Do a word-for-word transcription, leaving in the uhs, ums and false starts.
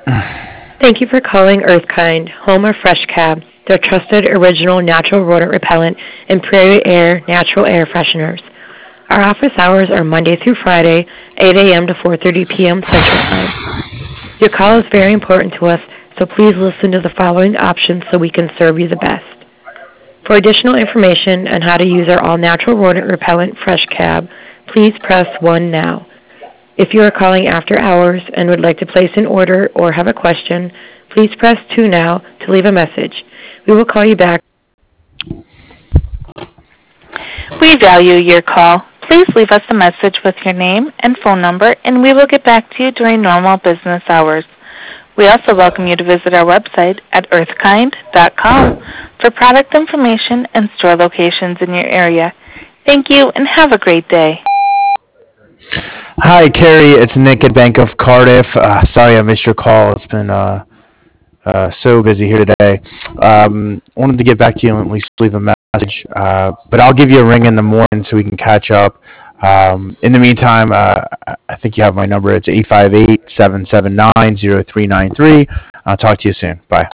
Thank you for calling Earthkind, home of Fresh Cab, their trusted original natural rodent repellent and Prairie Air natural air fresheners. Our office hours are Monday through Friday, eight a.m. to four thirty p.m. Central Time. Your call is very important to us, so please listen to the following options so we can serve you the best. For additional information on how to use our all-natural rodent repellent Fresh Cab, please press one now. If you are calling after hours and would like to place an order or have a question, please press two now to leave a message. We will call you back. We value your call. Please leave us a message with your name and phone number, and we will get back to you during normal business hours. We also welcome you to visit our website at earthkind dot com for product information and store locations in your area. Thank you, and have a great day. Hi, Carrie. It's Nick at Bank of Cardiff. Uh, sorry I missed your call. It's been uh, uh, so busy here today. Um, wanted to get back to you and at least leave a message, uh, but I'll give you a ring in the morning so we can catch up. Um, in the meantime, uh, I think you have my number. It's eight five eight, seven seven nine, zero three nine three. I'll talk to you soon. Bye.